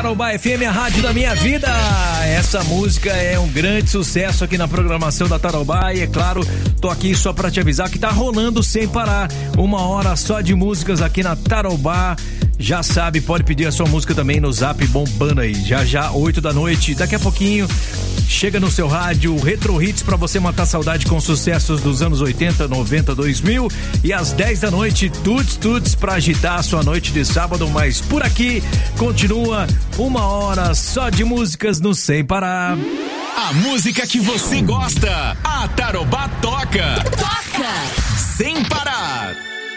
Tarobá FM, a rádio da minha vida. Essa música é um grande sucesso aqui na programação da Tarobá e, é claro, tô aqui só pra te avisar que tá rolando sem parar 1 hora só de músicas aqui na Tarobá. Já sabe, pode pedir a sua música também no Zap bombando aí. Já 8 da noite, daqui a pouquinho chega no seu rádio Retro Hits pra você matar saudade com sucessos dos anos 80, 90, 2000, e às 10 da noite tuts pra agitar a sua noite de sábado. Mas por aqui continua 1 hora só de músicas no Sem Parar. A música que você gosta, a Tarobá toca sem parar.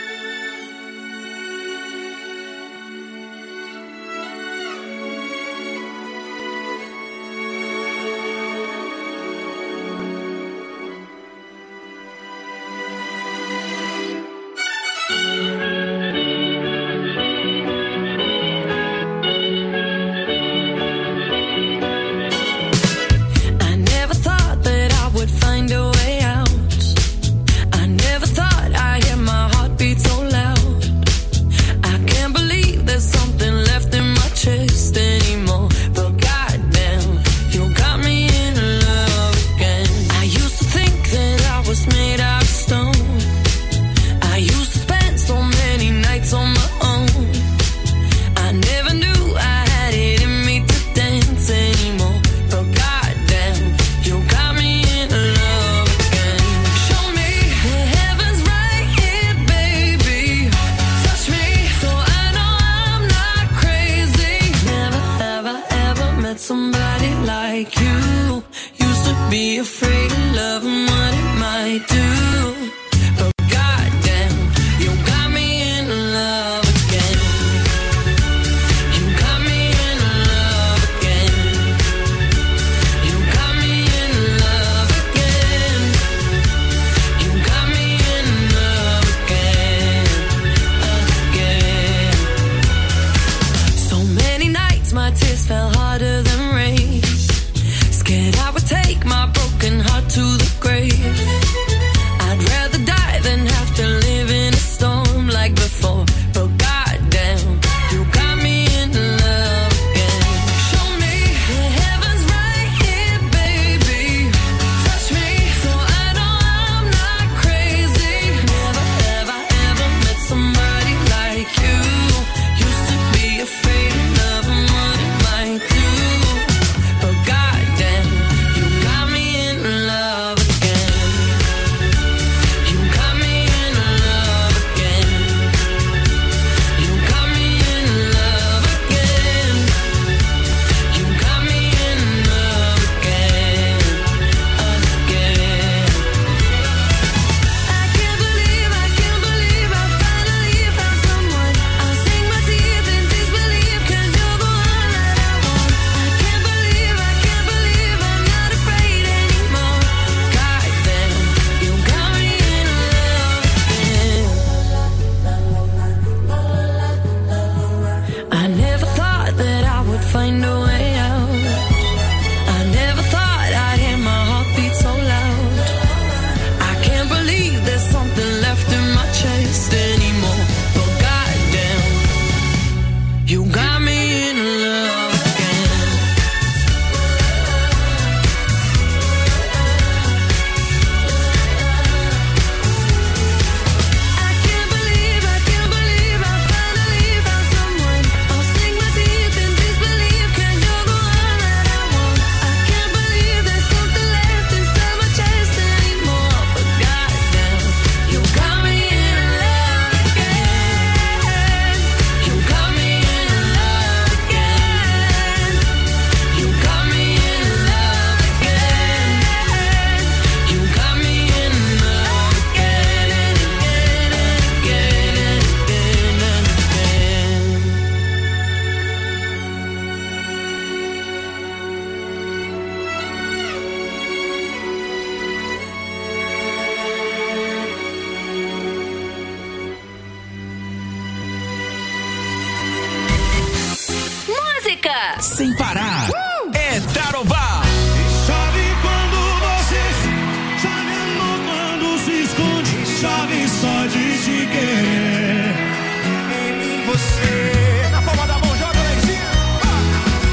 Sem parar. É Tarobá. Chove quando você chove, amor, quando se esconde. Chove só de te querer. Em mim você. Na palma da mão, joga lá em cima.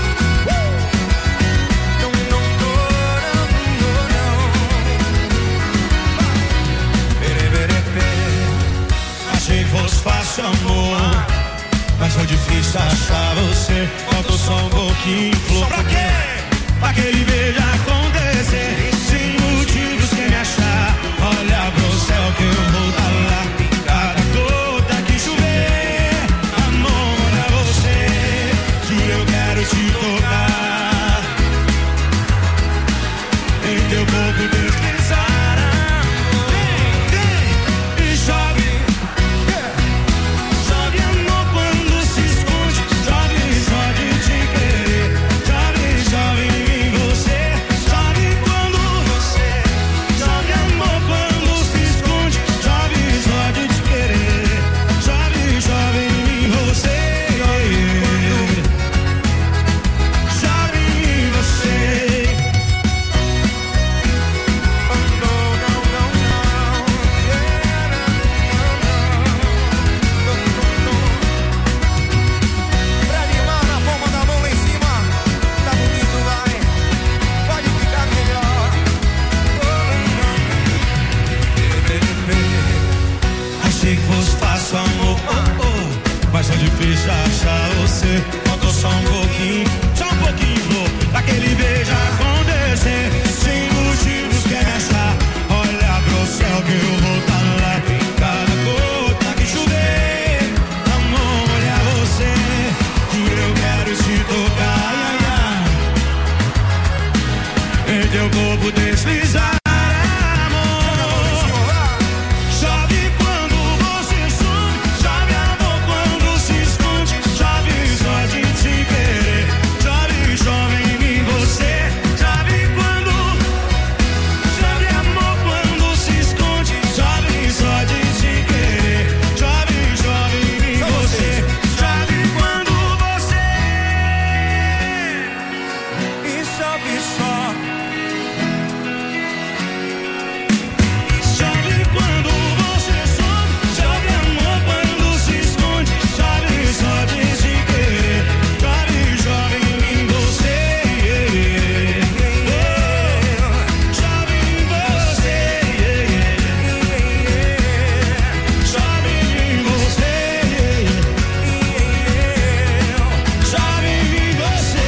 achar você. Faltou só um pouquinho, flor. Pra quê? Pra aquele beijo acontecer. Sem motivos quem me achar. Olha pro céu que eu vou tá lá. Cada gota que chover, amor, olha você. Juro eu quero te tocar. Em teu corpo deslizar. E chove. Chove amor quando se esconde. Chove só de te querer. Chove, chove em você. Chove quando você. Chove amor quando se esconde. Chove só de te querer. Chove, chove em você. Chove em você. Pra animar na palma da mão lá em cima. Tá bonito, vai. Pode ficar melhor. Achei que fosse fácil, amor, mas é difícil achar você. Faltou só um pouquinho, flor. Aquele beijo acontecer. Sem motivos quer me achar. Olha pro céu que eu vou tá lá. Cada gota que chover, amor, olha você. Juro eu quero te tocar. Em teu corpo deslizar. Chove quando você some, chove amor quando se esconde, chove só de te querer, chove, chove em mim você, chove quando, chove amor quando se esconde, chove só de te querer, chove, chove em mim você, chove quando você, E chove só. chove quando você some, chove amor quando se esconde, chove só de te querer, chove, chove em mim você, chove em você, chove em você, chove em você,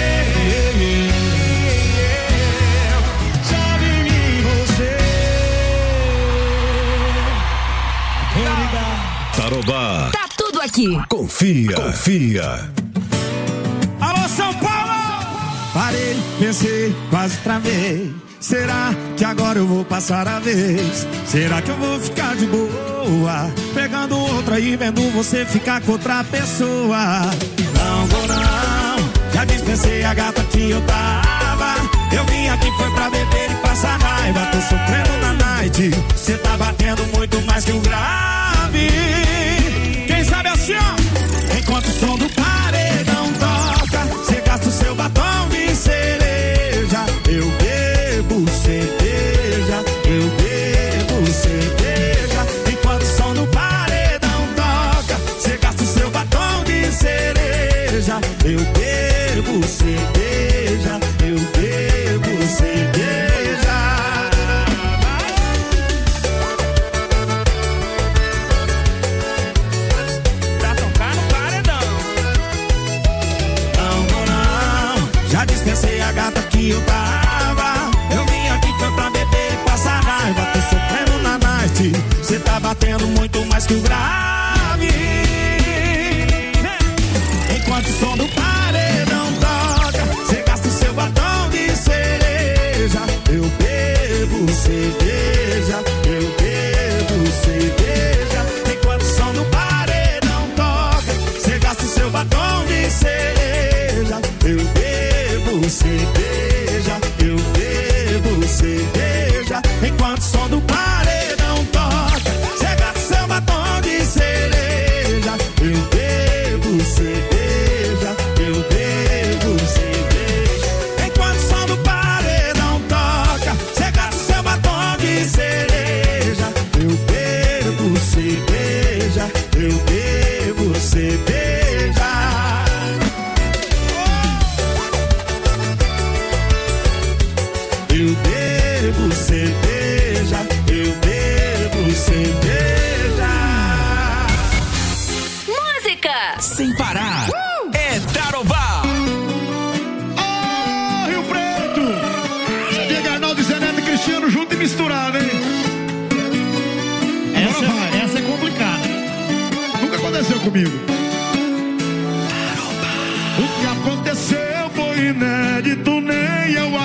chove em você. Tarobá, Tá tudo aqui. confia. Alô, São Paulo! Parei, pensei, quase travei. Será que agora eu vou passar a vez? Será que eu vou ficar de boa? Pegando outra e vendo você ficar com outra pessoa. Não vou não, já dispensei a gata que eu tava. Eu vim aqui foi pra beber e passar raiva. Tô sofrendo na night, cê tá batendo muito mais que o grave. Quem sabe assim, ó? Enquanto o som do paredão toca, cê gasta o seu batom de cereja. Eu bebo cerveja, eu bebo cerveja. Enquanto o som do paredão toca, cê gasta o seu batom de cereja. Eu bebo cerveja, eu bebo cerveja. Pra tocar no paredão. Não vou não, já dispensei a gata que eu tava. Eu vim aqui foi pra beber e passar raiva. Tô sofrendo na night, cê tá batendo muito mais que o grave. Enquanto o som do paredão toca, cê gasta o seu batom de cereja. Eu bebo cerveja, eu bebo cerveja. Enquanto o som do paredão toca, cê gasta o seu batom de cereja. Eu bebo cerveja. misturada, hein? Essa é complicada. Nunca aconteceu comigo. O que aconteceu foi inédito, nem eu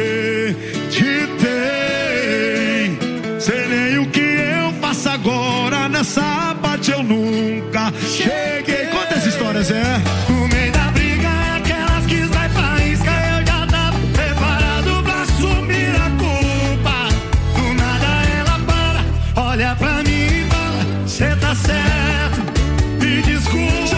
acreditei. Sei nem o que eu faço agora, nessa parte eu nunca cheguei. Conta essa história, Zé. No meio da briga, aquelas que sai faísca, eu já tava preparado pra assumir a culpa. Do nada ela para, olha pra mim e fala: cê tá certo, me desculpa.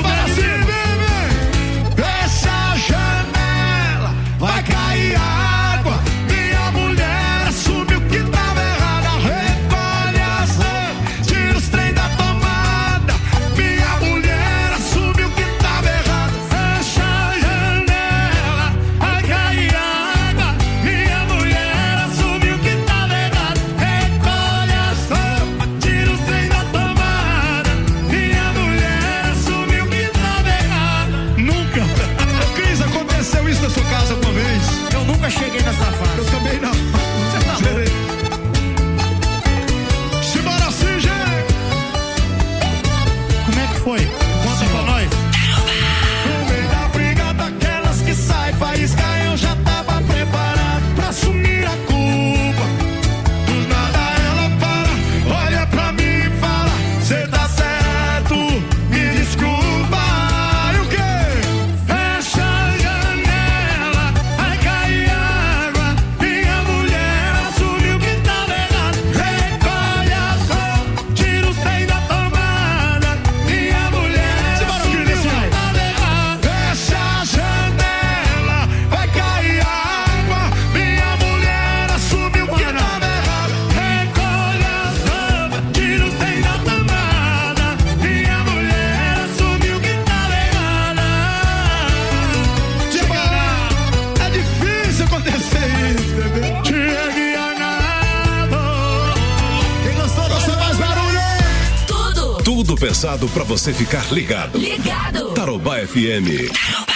Fecha a janela, vai cair água. Minha mulher assumiu que tava errada. Recolhe as roupas, tira os trem da tomada. Minha mulher assumiu que tava errada. Fecha a janela, vai cair água. Minha mulher assumiu que tava errado. Recolhe as roupas, tira os trem da tomada. Minha mulher assumiu que tava errado. Nunca. Cris, aconteceu isso na sua casa uma vez? Eu nunca cheguei nessa fase. Eu também não. Você tá Zerei. Simbora assim, gente. Como é que foi? Conta pra nós. No meio da briga daquelas que sai faísca, eu já tava preparado pra assumir a culpa. Do nada ela para, olha pra mim e fala: cê tá certo, me desculpa. E o quê? Fecha a janela, vai cair água. Minha mulher assumiu que tava errado. Recolhe as roupas, tira os trem da tomada. Minha mulher assumiu que tava errado. Fecha a janela, vai cair água. Minha mulher assumiu que tava errado. Recolhe as roupas, tira os trem da tomada. Minha mulher assumiu que tava errada. É difícil acontecer isso, bebê. Quem gostou, deixa mais barulho. Tudo pensado pra você ficar ligado. Tarobá FM.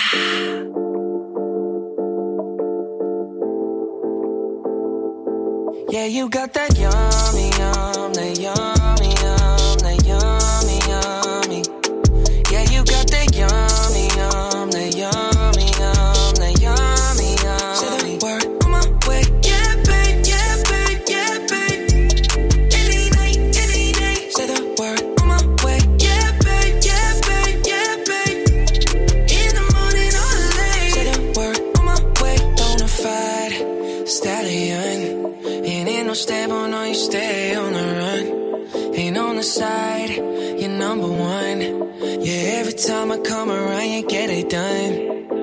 Yeah, you got that yummy, yum, that yummy, yum, that yummy, yummy. Yeah, you got that yummy, yum, that yummy, yum, that yummy, yummy. Say the word on my way, yeah, babe, yeah, babe, yeah, babe. Any night, any day. Say the word on my way, yeah, babe, yeah, babe, yeah, babe. In the morning or late. Say the word on my way, bonafide stallion. Ain't no stable, no, you stay on the run. Ain't on the side, you're number one. Yeah, every time I come around, you get it done.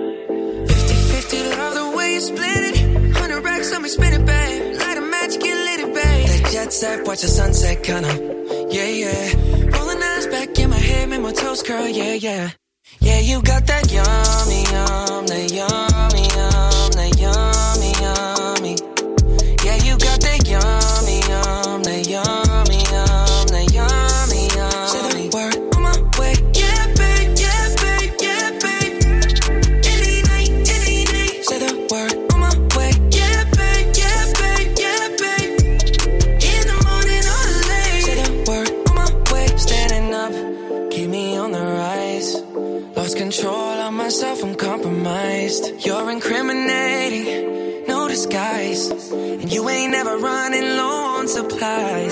50-50, love the way you split it. 100 racks on me, spin it, babe. Light a match, get lit, it, babe. That jet set, watch the sunset, kinda. Yeah, yeah. Rolling eyes back in my head, make my toes curl, yeah, yeah. Yeah, you got that yummy, yum, that yummy, yum, that yummy, yummy. Yeah, you got that yummy, yum, that yummy, yum, that yummy, yum. Say the word on my way, yeah, babe, yeah, babe, yeah, babe. Any night, any day. Say the word on my way, yeah, babe, yeah, babe, yeah, babe. In the morning or late. Say the word on my way, standing up, keep me on the rise. Lost control of myself, I'm compromised. You're incriminating, no disguise. And you ain't never running low on supplies.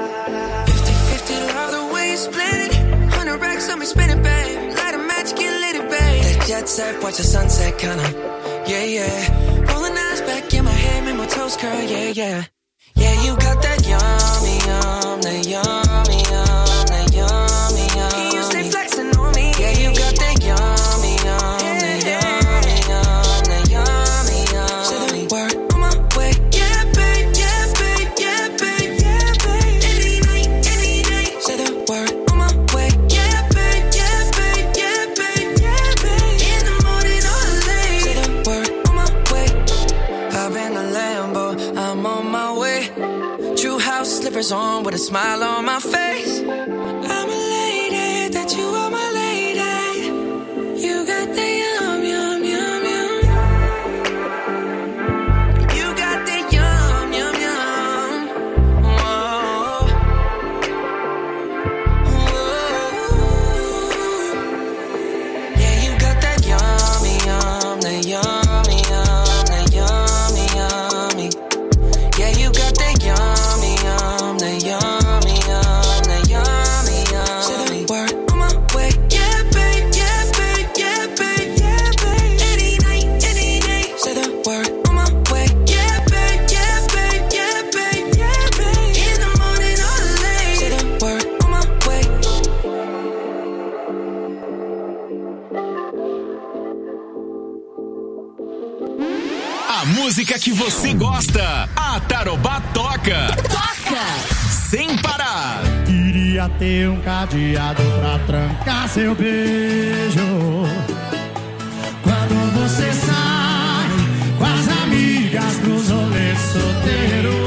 50-50, love the way you split it. 100 racks on me, spin it, babe. Light a match, get lit, it, babe. That jet set, watch the sunset, kinda. Yeah, yeah. Rolling eyes back in my head, make my toes curl, yeah, yeah. Yeah, you got that yummy, yum, that yummy, yum, that yummy, yum. You stay flexing on me. Yeah, you got that yummy, yum, that yummy, yum, that yummy, yum. Say the word on my way, yeah, babe, yeah, babe, yeah, babe, yeah, babe. Any night, any day. Say the word on my way, yeah, babe, yeah, babe, yeah, babe, yeah, babe. In the morning or late. Say the word on my way. Hop in the Lambo, I'm on my way. True house slippers on with a smile on my face. I'm elated that you are my lady. You got the yum, yum, yum, yum. You got the yum, yum, yum. A música que você gosta, a Tarobá toca. Toca! Sem parar. Queria ter um cadeado pra trancar seu beijo. Quando você sai com as amigas pros rolês solteiro.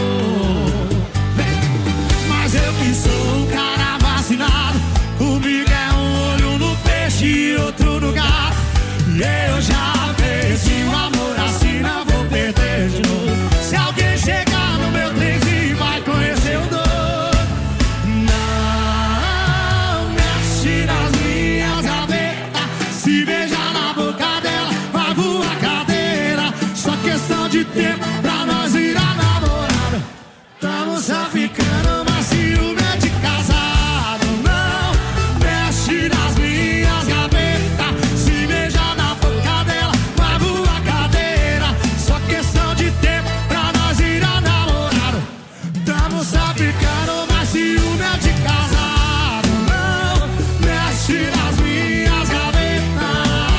Mas eu que sou um cara vacinado, comigo é um olho no peixe e outro no gato. E eu já perdi o amor assim, não vou perder de novo. Se alguém chegar no meu trenzinho vai conhecer o doido. Não mexe nas minhas gavetas, se beijar na boca dela pago a cadeira. Só questão de tempo pra nós virar namorado. Tamo só ficando, mas ciúme é de casado. Não mexe nas minhas gavetas, se beijar na boca dela pago a cadeira. Só questão de tempo pra nós virar namorado. Tamo só ficando, mas ciúme é de casado. Não mexe nas minhas gavetas.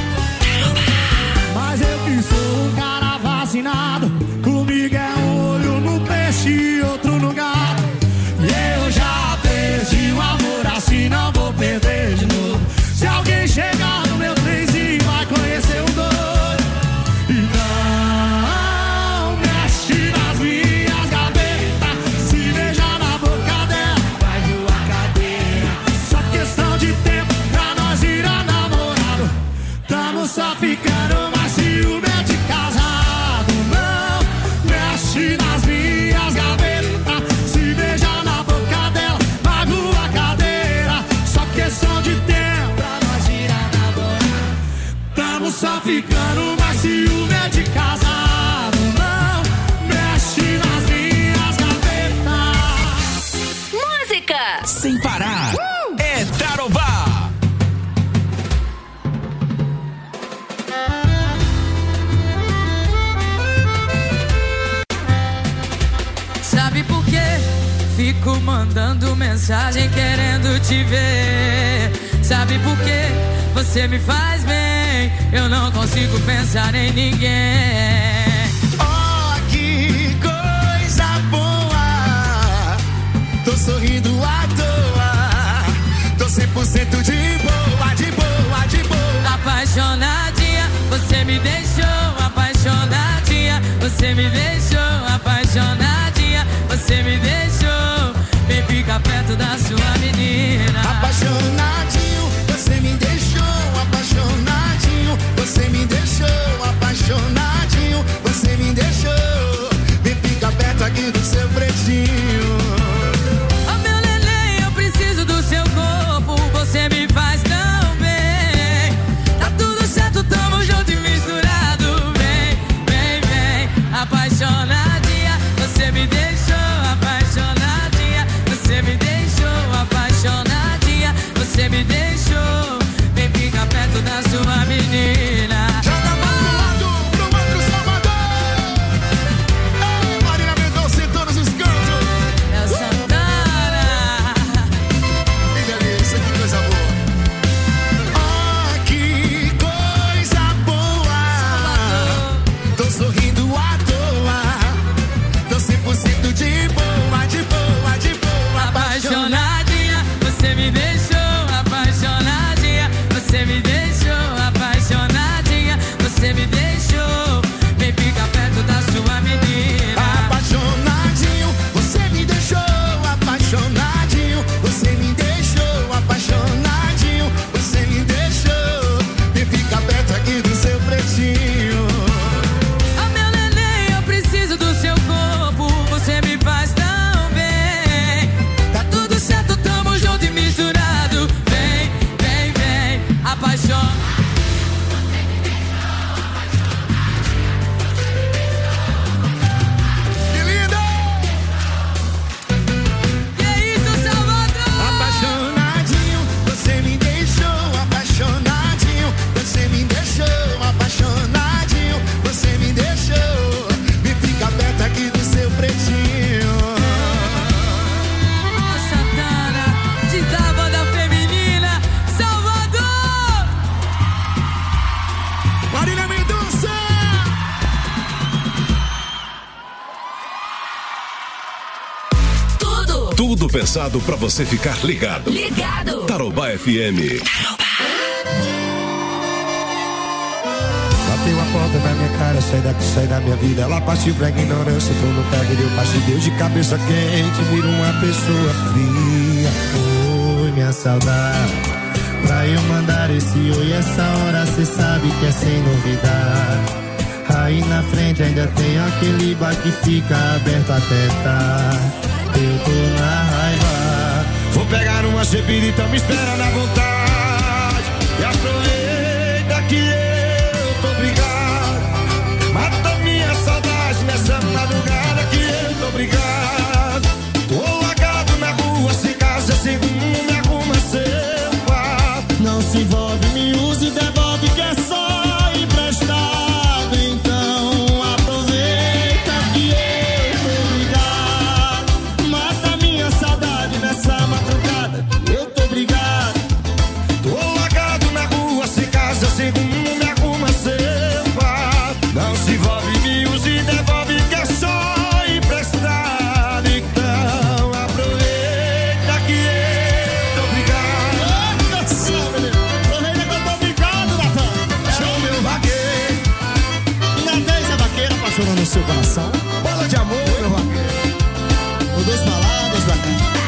Mas eu que sou um cara vacinado, comigo é um olho no peixe e outro no gato. E eu já perdi o amor assim, não vou perder de novo. Se alguém chegar no meu trenzinho vai conhecer o doido. E não mexe nas minhas gavetas, se beijar na boca dela vai voar cadeira. Só questão de tempo pra nós virar namorado. Tamo só ficando, mas ciúme é de casado. Não mexe nas minhas gavetas, se beijar na boca dela vai voar cadeira. Só questão de tempo pra nós virar namorado. Tamo só ficando, mas ciúme é de casado. Não mexe nas minhas gavetas. Música! Sem parar. É Tarobá. Sabe por quê? Fico mandando mensagem querendo te ver. Sabe por quê? Você me faz bem, eu não consigo pensar em ninguém. Oh, que coisa boa. Tô sorrindo à toa. Tô 100% de boa, de boa, de boa. Apaixonadinha, você me deixou. Apaixonadinha, você me deixou. Apaixonadinha, você me deixou. Vem ficar perto da sua menina. Apaixonadinho, você me deixou. Apaixonadinho, você me deixou. Apaixonadinho, você me deixou. Vem ficar perto aqui do seu pretinho. Oh, meu neném, eu preciso do seu corpo. Você me faz tão bem. Tá tudo certo, tamo junto e misturado. Vem, vem, vem. Apaixonadinha, você me deixou. Apaixonadinha, você me deixou. Apaixonadinha, você me deixou. Conteúdo pesado pra você ficar ligado. Ligado. Tarobá FM. Bateu a porta na minha cara, sai daqui, sai da minha vida. Ela partiu pra ignorância, tô no pé, deu passe, deu de cabeça quente, vira uma pessoa fria. Oi, minha saudade, pra eu mandar esse oi, essa hora cê sabe que é sem novidade. Aí na frente ainda tem aquele bar que fica aberto até tarde. Eu tô na raiva, vou pegar uma bebida, então me espera na vontade. E aproveita que eu tô brigado. Mata minha saudade nessa madrugada que eu tô brigado. Tô largado na rua, sem casa, sem rumo, me arruma seu quarto. não se envolve, me use e devolve que é só emprestado. Então aproveita que eu tô brigado. Mata minha saudade nessa madrugada que eu tô brigado. Tô largado na rua, sem casa, sem rumo, me arruma seu quarto. Não se envolve, me use e devolve que é só emprestado. Então aproveita que eu tô brigado. Olha só, menino, aproveita que eu tô brigado, Natan. Chama o meu vaqueiro. Nathan, a vaqueira apaixonando no seu coração. Bola de amor, meu vaqueiro. Por duas palavras da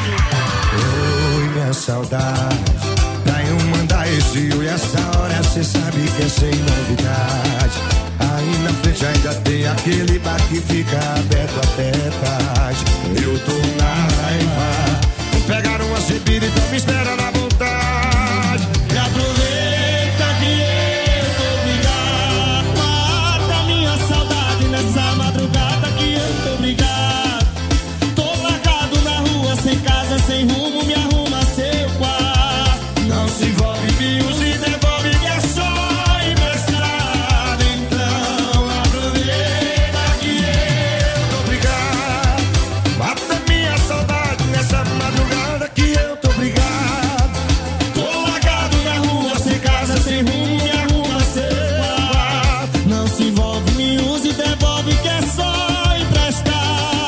cara. Oi, minha saudade, pra eu mandar esse oi, essa hora cê sabe que é sem novidade. Aí na frente ainda tem aquele bar que fica aberto até tarde. Eu tô na raiva, vou pegar uma bebida, então me espera na vontade. E aproveita que eu tô brigado. Mata minha saudade nessa madrugada que eu tô brigado. Tô largado na rua, sem casa, sem rumo, me arruma seu quarto. Não se envolve, me use e devolve que é só emprestado. Então aproveita que eu tô brigado. Mata minha saudade nessa madrugada que eu tô brigado. Tô largado na rua, sem casa, sem rumo, me arruma seu quarto. Não se envolve, me use e devolve que é só emprestado.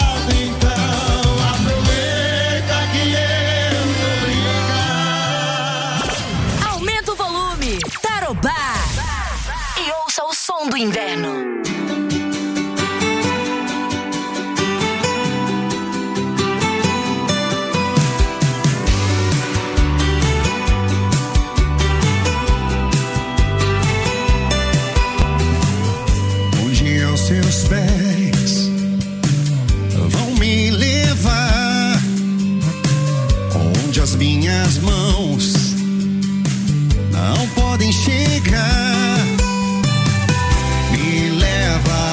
Então aproveita que eu tô brigado. Aumenta o volume. Tarobá. E ouça o som do inverno. Hoje aos seus pés vão me levar onde as minhas mãos não podem chegar. Me leva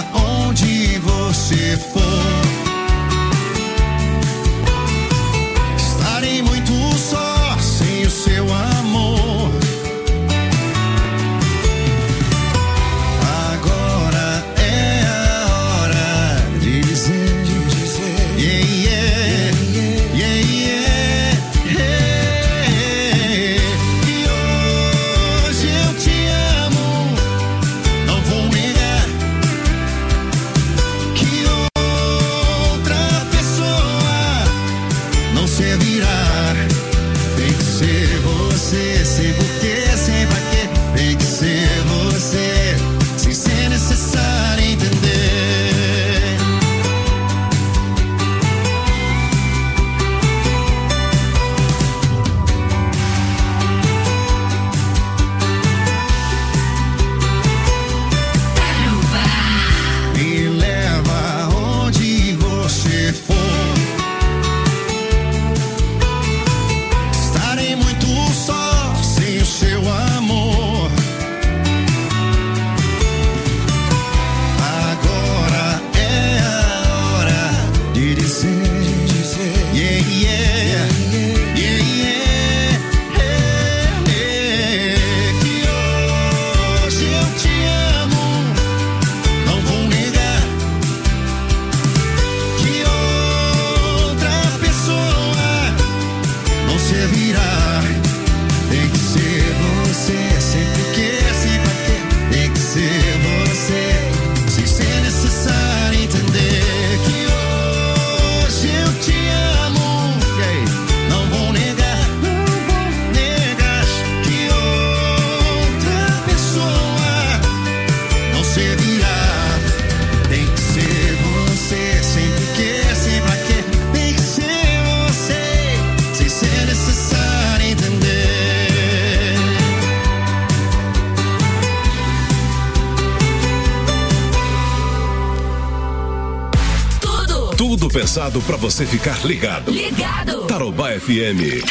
Tudo pensado pra você ficar ligado. Ligado. Tarobá FM.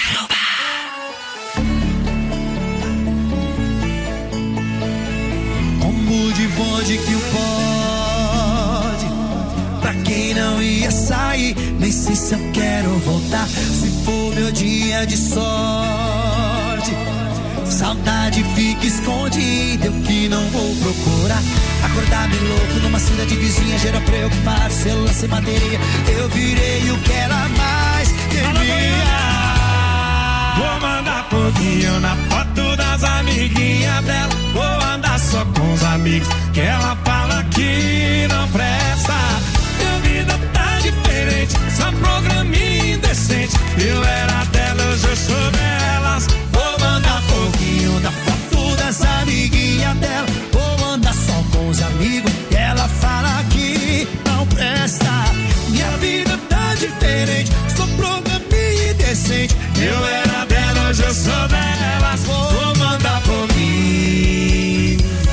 Combo de vodka e o pode. Pra quem não ia sair, nem sei se eu quero voltar. Se for meu dia de sorte, saudade fica escondida, eu que não vou procurar. Acordar bem louco numa cidade vizinha, gera preocupado, celular sem bateria. Eu virei o que ela mais temia. Vou mandar pouquinho na foto das amiguinhas dela. Vou andar só com os amigos que ela fala que não presta. Minha vida tá diferente, só programinha indecente. Eu era dela, hoje eu sou delas. Vou mandar pouquinho da foto das amiguinhas dela. Vou andar só com os amigos que ela fala que não presta. Minha vida tá diferente, só programinha indecente. Eu era dela, hoje eu sou delas. Vou mandar pouquinho.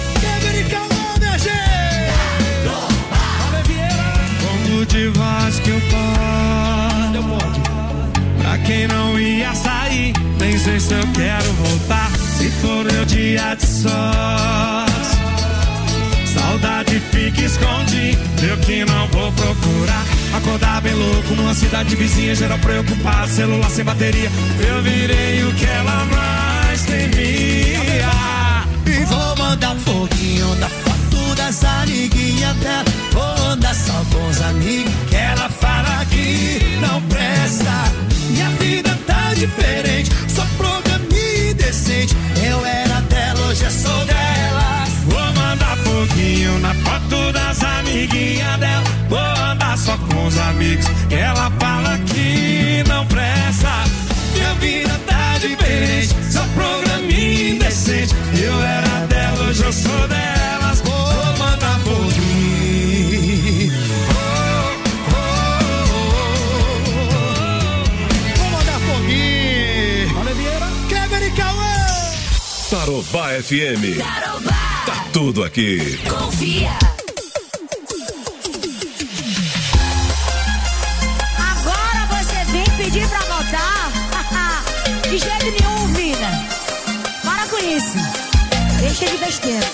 Como de voz que eu pode. Pra quem não ia sair, nem sei se eu quero voltar. Se for meu dia de sorte, saudade fica escondida, eu que não vou procurar. Acordar bem louco numa cidade vizinha, geral preocupado, celular sem bateria. Eu virei o que ela mais temia. E vou mandar foguinho da foto das amiguinhas dela. Vou andar só com os amigos que ela fala que não presta. Minha vida tá diferente, só programinha indecente. Eu era dela, hoje eu sou dela. Vou mandar pouquinho na foto das amiguinhas dela. Vou andar só com os amigos que ela fala que não presta. Minha vida tá diferente, só programinha indecente. Eu era dela, hoje eu sou delas. Vou mandar pouquinho. Vou mandar pouquinho. Olha, Vieira, Kleber e Cauã. Tarobá FM. Tarobá. Tá tudo aqui. Confia. Agora você vem pedir pra voltar? De jeito nenhum, vida. Para com isso. Deixa de besteira.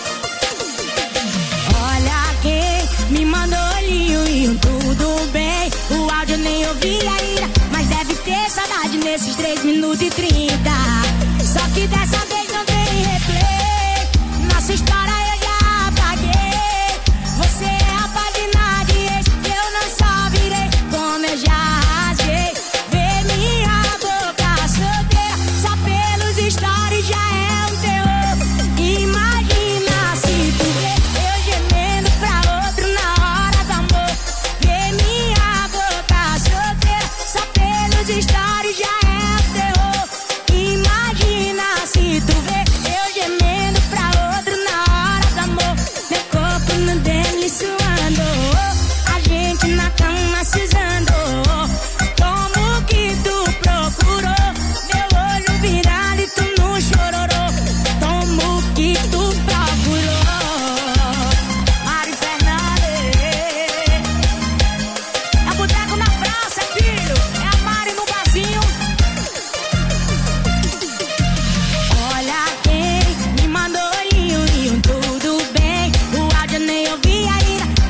Olha quem me mandou olhinho e tudo bem. O áudio nem ouvi ainda, mas deve ter saudade nesses 3 minutos e 30. Só que dessa vez não tem replay. Nossa história eu já apaguei. Você é a página de ex, eu não só virei como eu já rasguei. Vê minha boca solteira, só pelos stories já é um terror. Imagina se tu vê eu gemendo pra outro na hora do amor. Vê minha boca solteira, só pelos stories já é um terror. Imagina se tu vê eu gemendo pra outro na hora do amor. Meu corpo no dele suando, a gente na cama se usando. Como que tu procurou meu olho virado e tu não chororou? Como que tu procurou? Mari Fernandes. É o boteco na praça, filho. É a Mari no barzinho. Olha quem me mandou olhinho e tudo bem. O áudio nem ouvi ainda,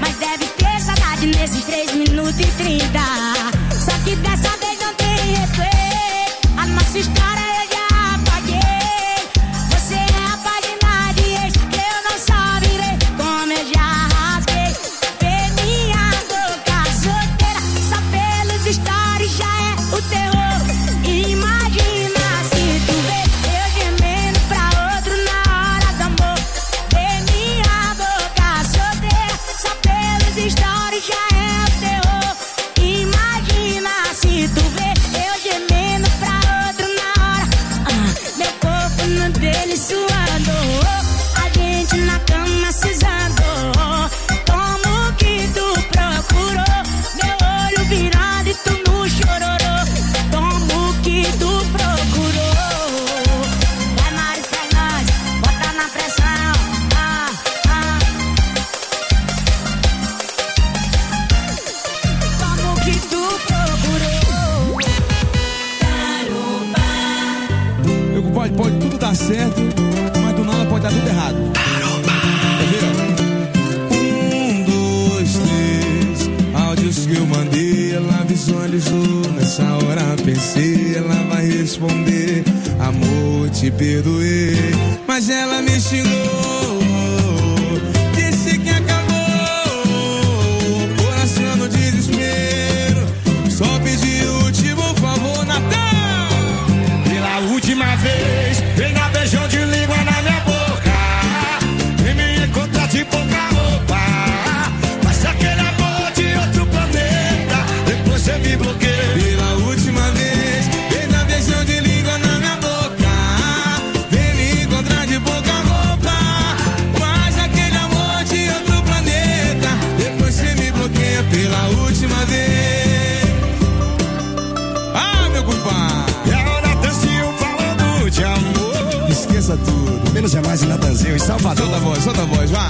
visualizou, nessa hora pensei, ela vai responder: amor, te perdoei. Mas ela me xingou, disse que acabou, coração no desespero, só pedi o último favor, Natal. Pela última vez, vem dar beijão de língua na minha boca, vem me encontrar de pouca roupa, mas aquele amor de outro planeta, depois você me bloqueia. Pela última vez, vem dar beijão de língua na minha boca, vem me encontrar de pouca roupa, mas aquele amor de outro planeta, depois você me bloqueia. Pela última vez. Ah, meu compadre, é a hora dancinho falando de amor. Esqueça tudo, menos jamais em Natanzinho, em Salvador. Solta a voz, vai.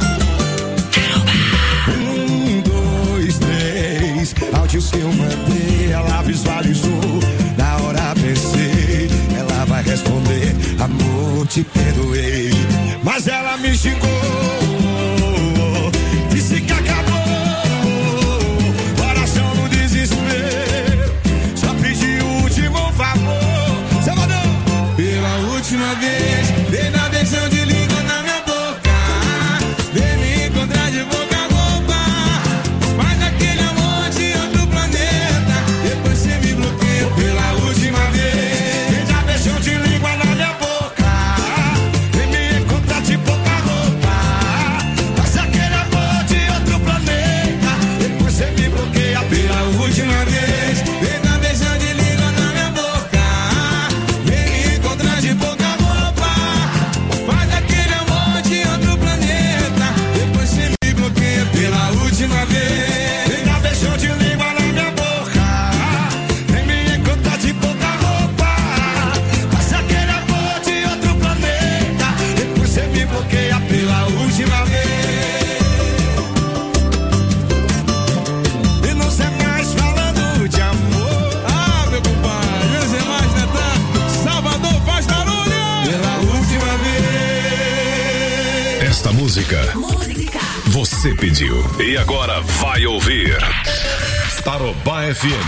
1, 2, 3, áudio que eu mandei, ela visualizou, na hora pensei, ela vai responder: amor, te perdoei. Mas ela me xingou, disse que acabou, coração no desespero, só pedi o último favor, Salvador. Pela última vez, vem dar beijão de língua na minha boca, vem me encontrar de boca roupa, mas aquele amor de outro planeta, depois você me bloqueia. Pela última vez, vem dar beijão de língua na minha boca, vem me encontrar de pouca roupa, mas aquele amor de outro planeta, depois você me bloqueia. Pela última vez, vem dar beijão de língua na minha boca, vem me encontrar de pouca roupa, faz aquele amor de outro planeta, depois você me bloqueia. Pela última vez, vem dar beijão de língua na minha boca, vem me encontrar de pouca roupa, faz aquele amor de outro planeta, depois você me bloqueia. Pela última vez. E não sei mais falando de amor. Ah, meu compadre, não sei mais, Natan. Salvador, faz barulho. Pela última vez. Esta música você pediu e agora vai ouvir Tarobá FM.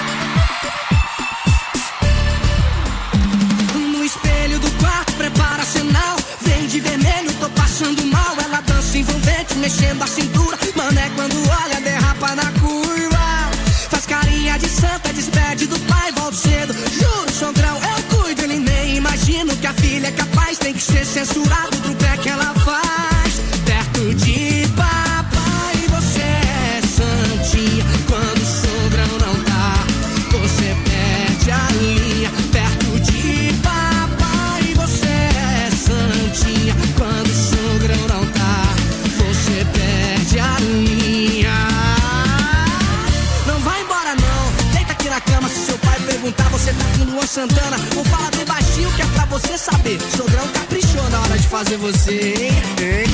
No espelho do quarto, prepara sinal. Vem de vermelho, tô passando mal. Ela dança envolvente, mexendo a cintura. Mané, quando olha, derrapa na curva. Faz carinha de santa, despede do pai, volta cedo. Juro, sogrão, eu cuido. Ele nem imagina que a filha é capaz. Tem que ser censurado do pé que ela faz. Perto de papai, você é santinha. Quando o sogrão não tá, você perde a linha. Perto de papai, você é santinha. Quando o sogrão não tá, você perde a linha. Não vai embora não, deita aqui na cama. Se seu pai perguntar, você tá com Luan Santana. Ou fala bem baixinho que é pra você saber. Sogrão caprichou na hora de fazer você, hein?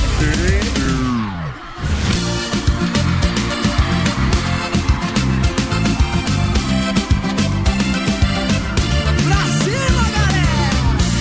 Pra cima, galera!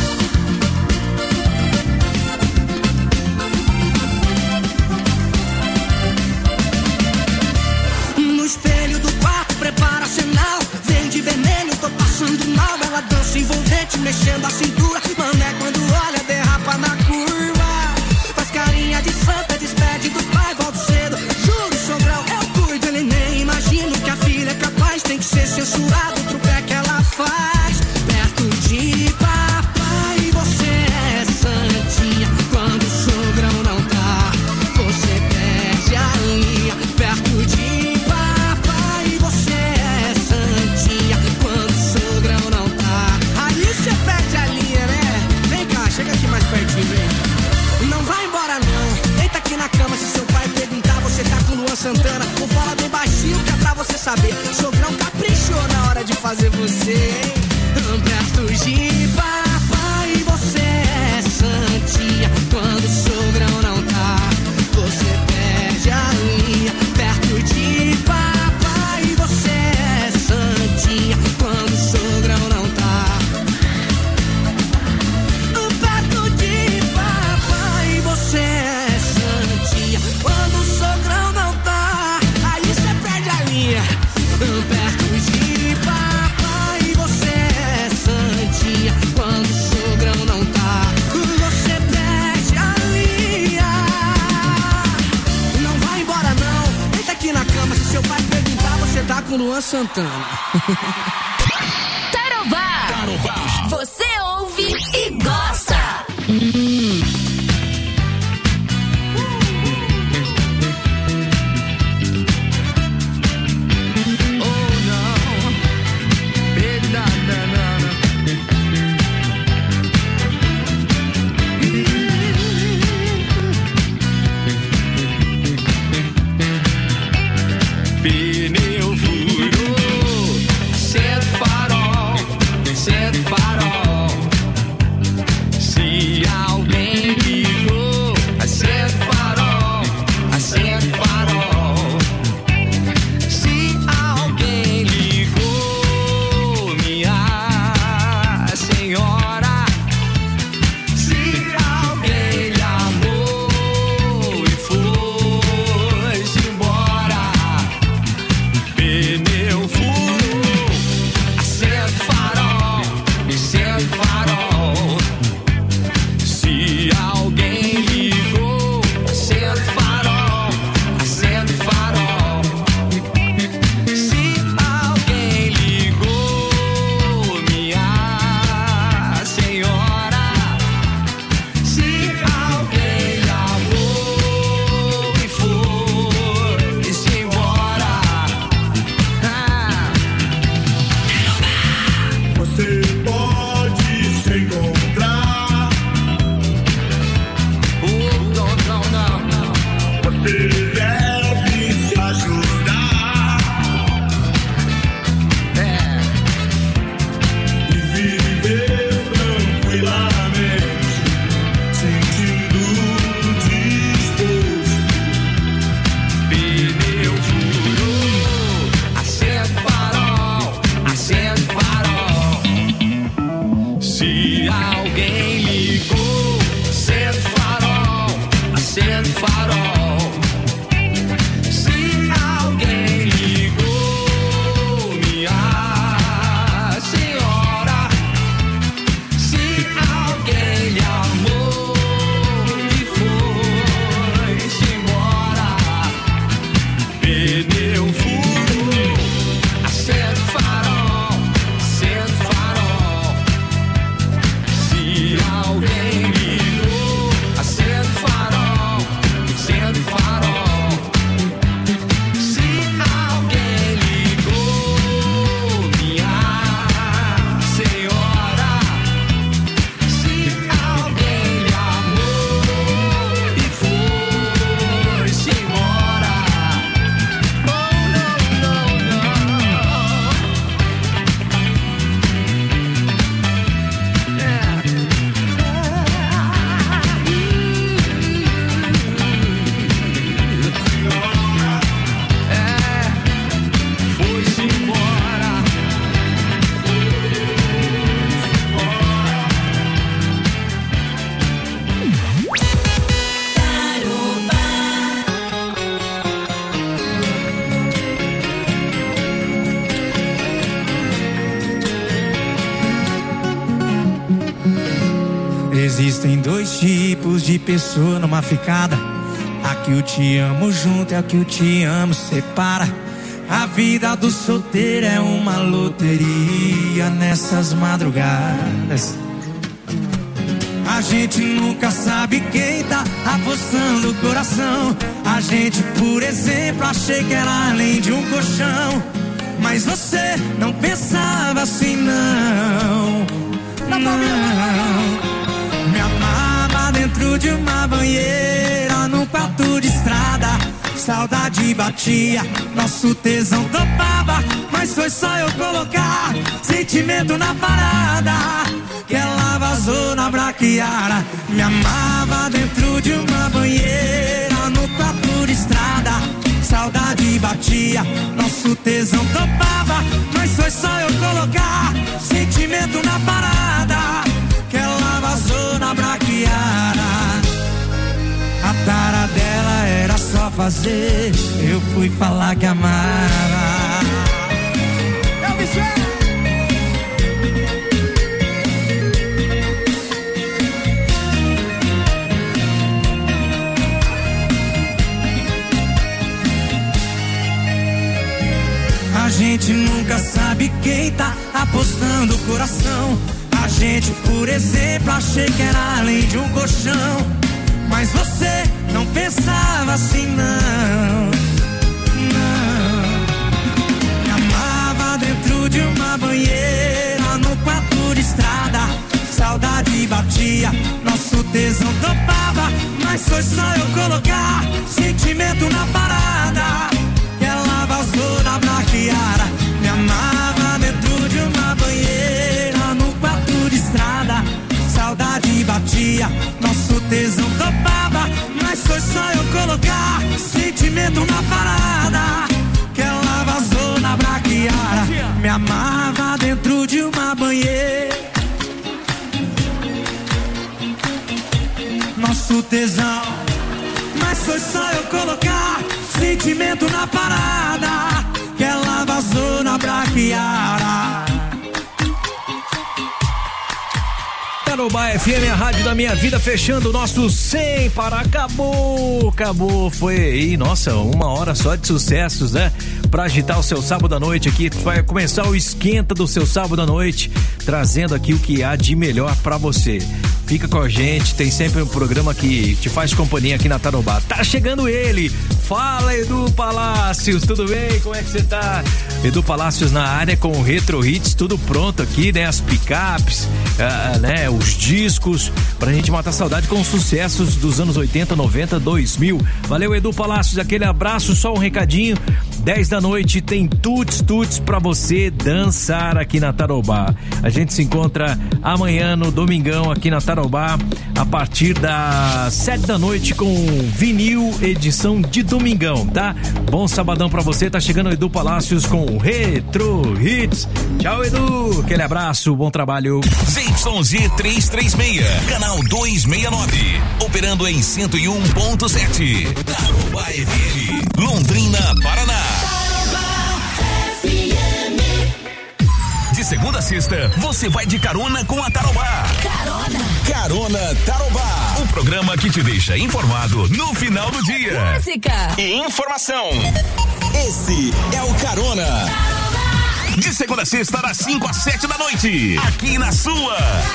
No espelho do quarto, prepara sinal. Vem de vermelho, tô passando mal. Ela dança envolvente, mexendo a cintura. Mané, quando olha, derrapa na curva. Faz carinha de santa, despede do pai, volta cedo. Juro, sogrão, eu cuido. Ele nem imagina que a filha é capaz. Tem que ser censurado pro pé que ela faz. Perto de papai, você é santinha. Quando o sogrão não tá, você perde a linha. Perto de papai, você é santinha. Quando o sogrão não tá, aí você perde a linha, né? Vem cá, chega aqui mais pertinho, vem. Não vai embora não, deita aqui na cama. Se seu pai perguntar, você tá com Luan Santana. Ou fala bem baixinho que é pra você saber. Sogrão caprichou na hora de fazer você, hein? Perto de papai, você é santinha. Quando o sogrão não tá, você perde a linha. Perto de papai, você é santinha. Quando o sogrão não tá, perto de papai, você é santinha. Quando o sogrão não tá, aí você perde a linha. Perto de com Luan Santana. Tarobá. Você ouve e gosta. Pneu furou, acende farol, acende farol. Se alguém ligou, acende farol, acende farol. Se alguém ligou, minha senhora. Se alguém lhe amou e foi-se embora. Pneu furou, acende farol, acende farol. Se alguém ligou, acende farol, acende farol. Se alguém ligou, minha senhora. Se alguém lhe amou e foi-se embora. Você pode se encontrar. Não. Você deve se ajudar. E viver tranquilamente, sentindo disposto. Pneu furou, acende farol, acende farol. Se alguém ligou, acende farol, acende farol. Se alguém ligou, minha senhora. Se alguém lhe amou e foi-se embora. Pneu furou, acende farol, acende farol. Se alguém ligou, acende farol, acende farol. Se alguém ligou, minha senhora. Se alguém lhe amou e foi-se embora. Foi-se embora. Existem dois tipos de pessoa numa ficada. A que o te amo junto e a que o te amo separa. A vida do solteiro é uma loteria nessas madrugadas. A gente nunca sabe quem tá apostando o coração. A gente, por exemplo, achei que era além de um colchão. Mas você não pensava assim, não. Não. Me amava dentro de uma banheira, num quarto de estrada. Saudade batia, nosso tesão topava. Mas foi só eu colocar sentimento na parada que ela vazou na braquiara. Me amava dentro de uma banheira, no quarto de estrada. Saudade batia, nosso tesão topava. Mas foi só eu colocar sentimento na parada que ela vazou na braquiara. A tara dela era só fazer, eu fui falar que amava. Eu me gente nunca sabe quem tá apostando o coração. A gente, por exemplo, achei que era além de um colchão. Mas você não pensava assim, não. Me amava dentro de uma banheira, no quarto de estrada. Saudade batia, nosso tesão topava. Mas foi só eu colocar sentimento na parada, que ela vazou na braquiara. Me amava dentro de uma banheira, no quarto de estrada. Saudade batia, nosso tesão topava. Mas foi só eu colocar sentimento na parada, que ela vazou na braquiara. Me amava dentro de uma banheira, nosso tesão. Mas foi só eu colocar sentimento na parada, que ela vazou na braquiara. Tarobá FM, a rádio da minha vida, fechando o nosso Sem Parar. Acabou, foi aí, nossa, 1 hora só de sucessos, né? Pra agitar o seu sábado à noite aqui, vai começar o esquenta do seu sábado à noite, trazendo aqui o que há de melhor pra você. Fica com a gente, tem sempre um programa que te faz companhia aqui na Tarobá. Tá chegando ele, fala Edu Palácios, tudo bem? Como é que você tá? Edu Palácios na área com o Retro Hits, tudo pronto aqui, né? As picapes, né? Os discos, pra gente matar saudade com os sucessos dos anos 80, 90, 2000. Valeu, Edu Palácios, aquele abraço, só um recadinho. 10 da noite tem tuts pra você dançar aqui na Tarobá. A gente se encontra amanhã no domingão aqui na Tarobá, a partir das 7 da noite com vinil edição de domingão, tá? Bom sabadão pra você, tá chegando o Edu Palácios com o Retro Hits. Tchau, Edu, aquele abraço, bom trabalho. ZYZ 336, canal 269, operando em 101.7, Tarobá FM, Londrina, Paraná. De segunda a sexta, você vai de carona com a Tarobá. Carona Tarobá. Um programa que te deixa informado no final do dia. Música e informação. Esse é o Carona. De segunda a sexta, das 5 às 7 da noite. Aqui na sua.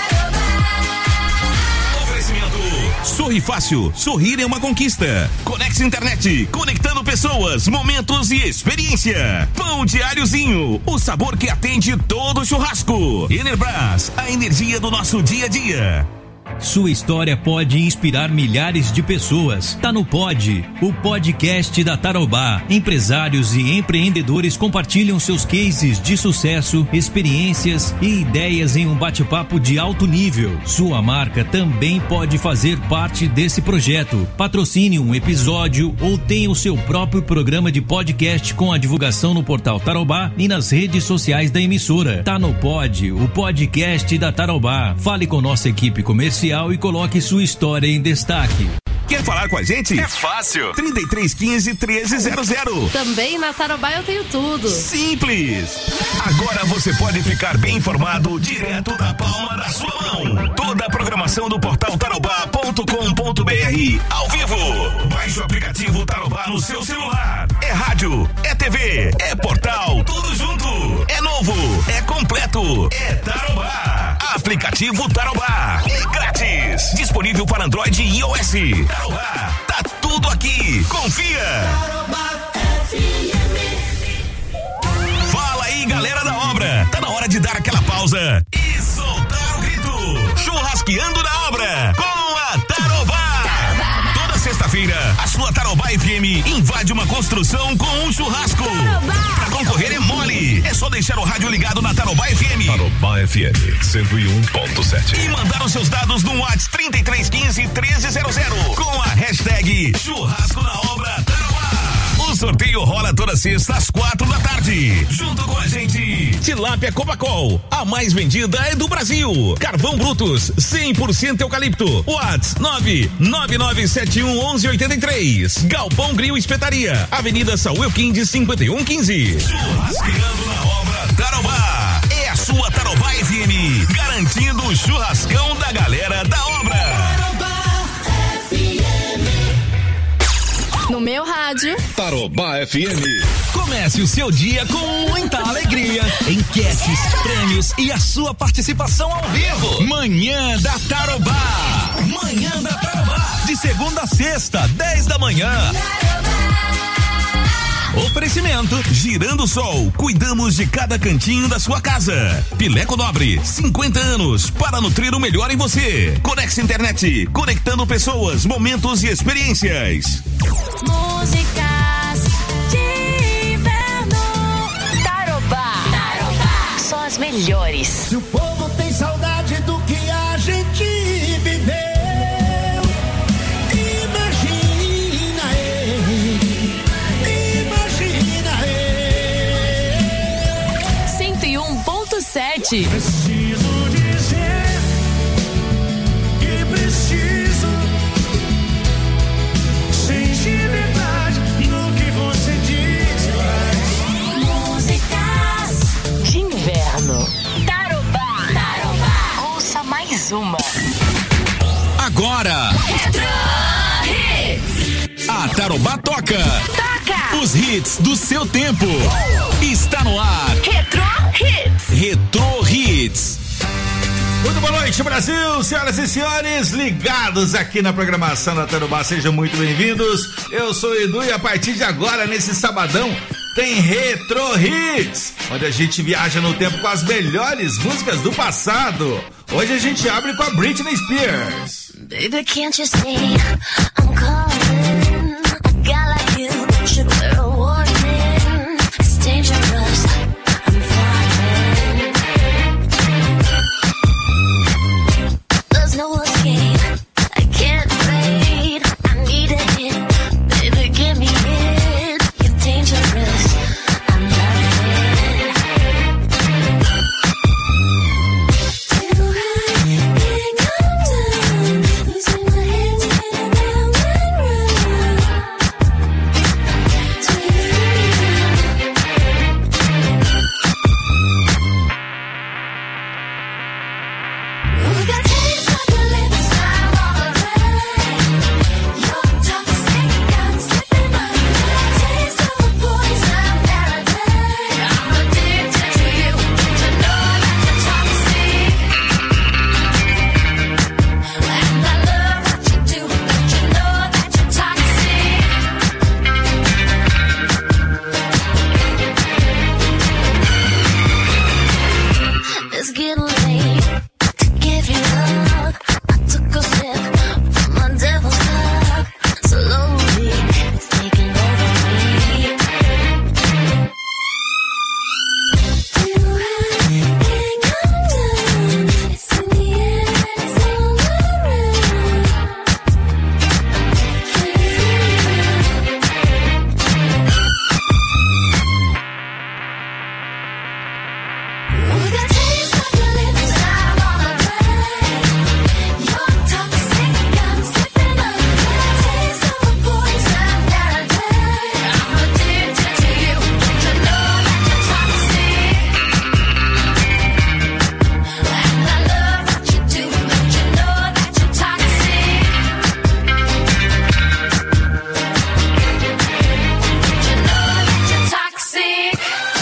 Sorri Fácil, sorrir é uma conquista. Conex Internet, conectando pessoas, momentos e experiência. Pão Diáriozinho, o sabor que atende todo churrasco. Enerbras, a energia do nosso dia a dia. Sua história pode inspirar milhares de pessoas. Tá no Pod, o podcast da Tarobá. Empresários e empreendedores compartilham seus cases de sucesso, experiências e ideias em um bate-papo de alto nível. Sua marca também pode fazer parte desse projeto. Patrocine um episódio ou tenha o seu próprio programa de podcast com a divulgação no portal Tarobá e nas redes sociais da emissora. Tá no Pod, o podcast da Tarobá. Fale com nossa equipe comercial e coloque sua história em destaque. Quer falar com a gente? É fácil. 3315-1300. Também na Tarobá eu tenho tudo. Simples. Agora você pode ficar bem informado direto da palma da sua mão. Toda a programação do portal tarobá.com.br ao vivo. Baixe o aplicativo Tarobá no seu celular. É rádio, é TV, é portal, tudo junto. É novo, é completo, é Tarobá. Aplicativo Tarobá. É grátis. Disponível para Android e iOS. Tarobá, tá tudo aqui. Confia. Fala aí, galera da obra. Tá na hora de dar aquela pausa e soltar o grito. Churrasqueando na obra com a Tarobá. Toda sexta-feira, a sua Tarobá FM invade uma construção com um churrasco. Pra concorrer é mole. É só deixar o rádio ligado na Tarobá FM. Tarobá FM 101.7. E mandar os seus dados no WhatsApp 3315-1300 com a hashtag Churrasco na Obra Tarobá. O sorteio rola toda sexta às 4 da tarde. Junto com a gente, Tilápia Cobacol, a mais vendida é do Brasil. Carvão Brutus, 100% eucalipto. WhatsApp 999711183. Galpão Grill Espetaria, Avenida Saúl Quindes 5115. Churrasqueando na Obra Tarobá. É a sua Tarobá FM, garantindo o churrascão da galera da obra. No meu rádio. Tarobá FM. Comece o seu dia com muita alegria, enquetes, prêmios e a sua participação ao vivo. Manhã da Tarobá. Manhã da Tarobá. De segunda a sexta, 10 da manhã. Oferecimento Girando Sol, cuidamos de cada cantinho da sua casa. Pileco Nobre, 50 anos para nutrir o melhor em você. Conex Internet, conectando pessoas, momentos e experiências. Músicas de inverno. Tarobá. Só as melhores. Se o povo tem saudade do que a gente viveu, imagina ele. 101.7. Preciso dizer que preciso. Sentir verdade no que você diz. Músicas de inverno. Tarobá. Ouça mais uma. Agora. A Tarobá toca. Os hits do seu tempo. Está no ar. Retro Hits. Muito boa noite, Brasil, senhoras e senhores, ligados aqui na programação da Tarobá, sejam muito bem-vindos. Eu sou o Edu e a partir de agora, nesse sabadão, tem Retro Hits, onde a gente viaja no tempo com as melhores músicas do passado. Hoje a gente abre com a Britney Spears. Baby, can't you see I'm calling? A guy like you should wear a warning. It's dangerous. I'm falling. There's no escape. I can't wait. I need a hit. Baby, give me it. You're dangerous. I'm loving it. Too high, can't come down. Losing my head, spinning round and round. We got taste of your lips, I'm all around. You're toxic, I'm slipping under. Taste of a poison paradise. I'm addicted to you. To know that you're toxic. And I love what you do. Don't you know that you're toxic? It's getting late to give you up. I took a sip from my devil's cup. Slowly, it's taking over me. Too high, can't come down. It's in the air, it's all around. Can you feel it? We got taste of your lips, I'm all around. You're toxic, I'm slipping under. Taste of a poison paradise. I'm addicted to you. Don't you know that you're toxic? And I love what you do. Don't you know that you're toxic? Don't you know that you're toxic?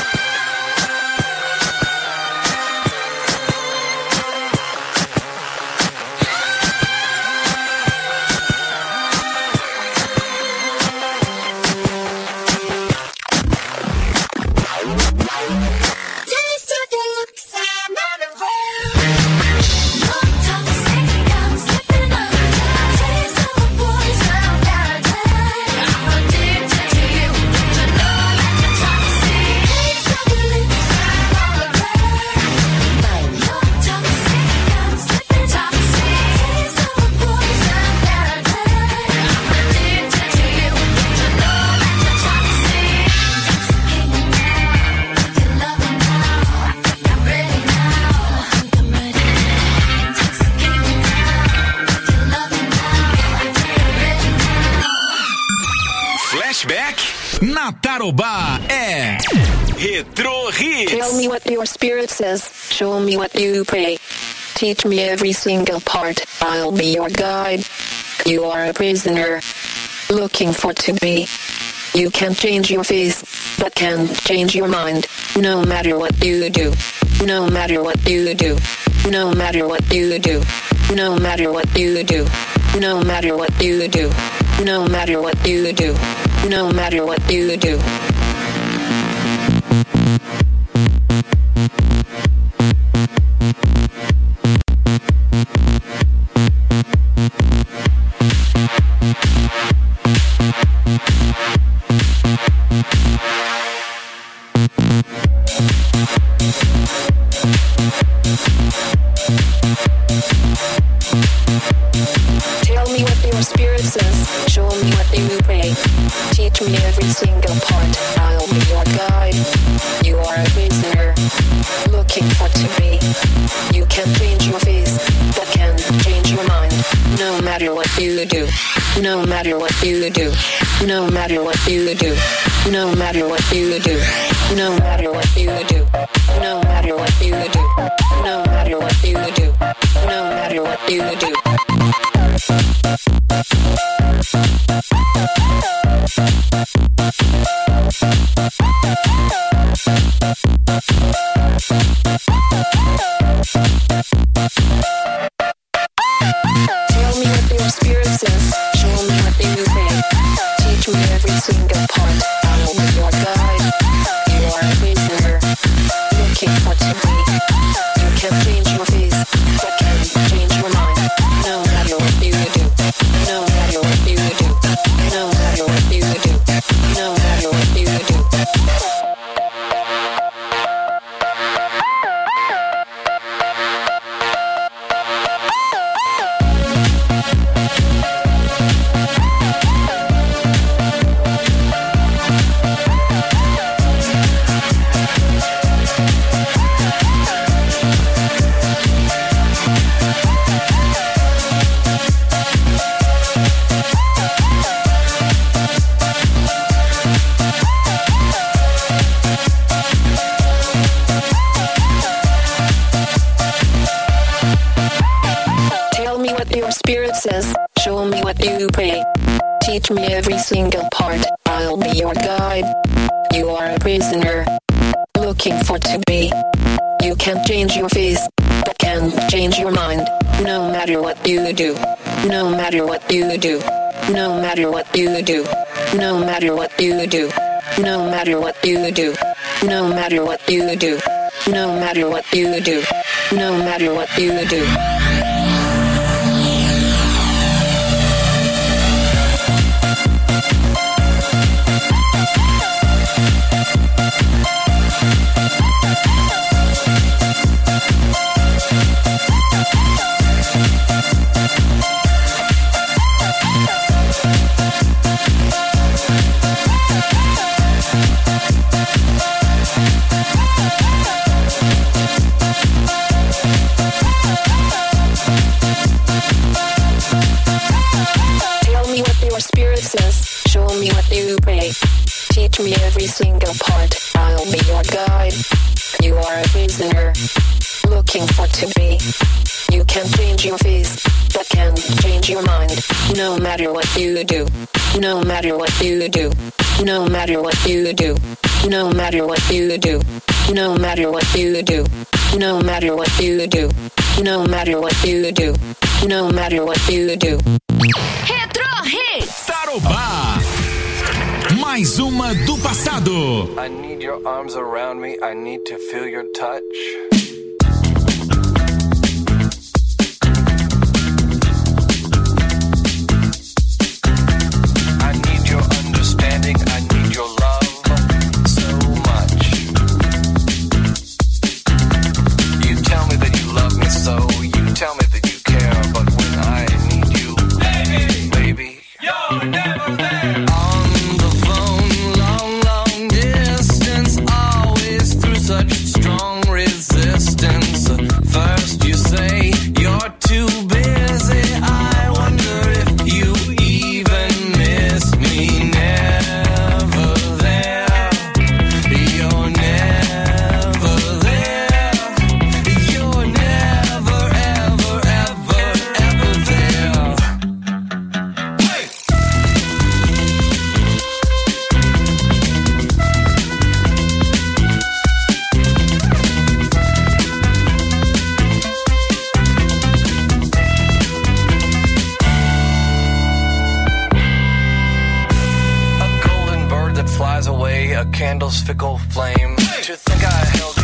Taste of your lips, I'm on the road. You're toxic, I'm slipping under. Taste of a poison paradise. I'm addicted to you. Don't you know that you're toxic? Taste of your lips, I'm all around. You're toxic, I'm slipping toxic. Taste of a poison paradise. I'm addicted to you. Don't you know that you're toxic? Intoxicating now, your loving now. I think I'm ready now. I think I'm ready now. Intoxicating now, your loving now. I think I'm ready now. Flashback na Tarobá é Retro Hits. Tell me what your spirit says, show me what you pray. Teach me every single part, I'll be your guide. You are a prisoner, looking for to be. You can change your face, but can't change your mind. No matter what you do, no matter what you do, no matter what you do, no matter what you do, no matter what you do, no matter what you do, no matter what you do. Tell me what your spirit says, show me what you pray. Teach me every single part, I'll be your guide. You are a prisoner, looking for to be. You can change your face, but can't change your mind. No matter what you do, no matter what you do, no matter what you do, no matter what you do, no matter what you do, no matter what you do, no matter what you do, no matter what you do. Tell me what your spirit says, show me what you say. Teach me every single part, I will be your guide. You are a prisoner, looking for to be. You can change your face, but can't change your mind. No matter what you do, no matter what you do, no matter what you do, no matter what you do. Tell me what your spirit says, show me what you pray. Teach me every single part, I'll be your guide. You are a prisoner, looking for to be. You can change your face, but can't change your mind. No matter what you do, no matter what you do, no matter what you do, no matter what you do, no matter what you do, no matter what you do, no matter what you do, no matter what you do. Tell me what your spirit says, show me what you pray. Teach me every single part, I'll be your guide. You are a prisoner, looking for to be. You can change your face, but can't change your mind. No matter what you do, no matter what you do, no matter what you do, no matter what you do, no matter what you do, no matter what you do, no matter what you do, no matter what you do. Retro Hits Tarobá. Mais uma do passado. I need your arms around me, I need to feel your touch. I need your understanding, I need your love so much. You tell me that you love me so, you tell me that you care, but when I need you, baby, you're never there. On the phone, long, long distance, always through such strong resistance. a candle's fickle flame. To think I held